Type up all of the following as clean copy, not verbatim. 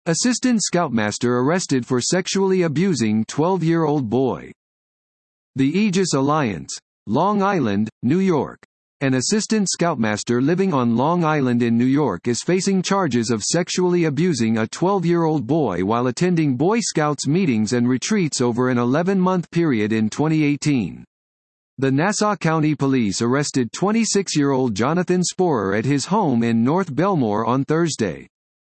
Assistant Scoutmaster arrested for sexually abusing 12-year-old boy. The Aegis Alliance, Long Island, New York. An assistant scoutmaster living on Long Island in New York is facing charges of sexually abusing a 12-year-old boy while attending Boy Scouts meetings and retreats over an 11-month period in 2018. The Nassau County Police arrested 26-year-old Jonathan Sporer at his home in North Belmore on Thursday.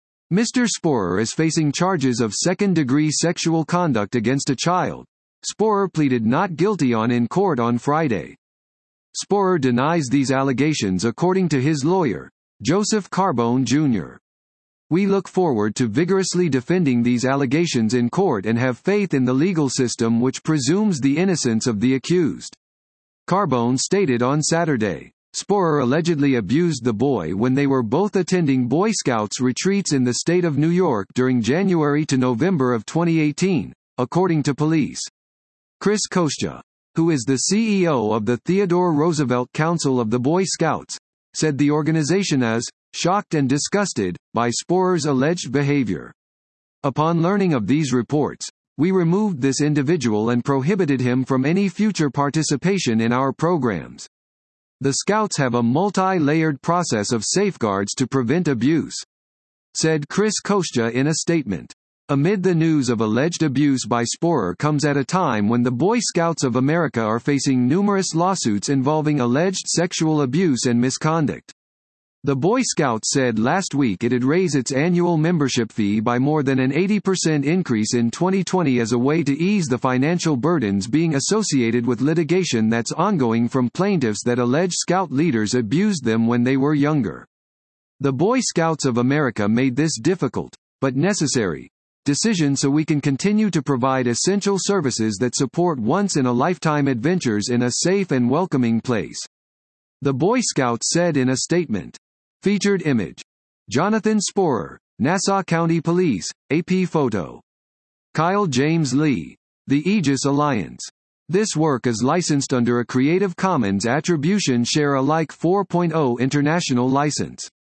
Mr. Sporer is facing charges of second-degree sexual conduct against a child. Sporer pleaded not guilty in court on Friday. Sporer denies these allegations according to his lawyer, Joseph Carbone, Jr. "We look forward to vigorously defending these allegations in court and have faith in the legal system which presumes the innocence of the accused," Carbone stated on Saturday. Sporer allegedly abused the boy when they were both attending Boy Scouts retreats in the state of New York during January to November of 2018, according to police. Chris Kostya, who is the CEO of the Theodore Roosevelt Council of the Boy Scouts, said the organization is shocked and disgusted by Sporer's alleged behavior. "Upon learning of these reports, we removed this individual and prohibited him from any future participation in our programs. The Scouts have a multi-layered process of safeguards to prevent abuse," said Chris Kostya in a statement. Amid the news of alleged abuse by Sporer comes at a time when the Boy Scouts of America are facing numerous lawsuits involving alleged sexual abuse and misconduct. The Boy Scouts said last week it'd raise its annual membership fee by more than an 80% increase in 2020 as a way to ease the financial burdens being associated with litigation that's ongoing from plaintiffs that allege Scout leaders abused them when they were younger. The Boy Scouts of America made this difficult, but necessary, decision so we can continue to provide essential services that support once-in-a-lifetime adventures in a safe and welcoming place, the Boy Scouts said in a statement. Featured image. Jonathan Sporer, Nassau County Police, AP photo. Kyle James Lee. The Aegis Alliance. This work is licensed under a Creative Commons Attribution Share Alike 4.0 international license.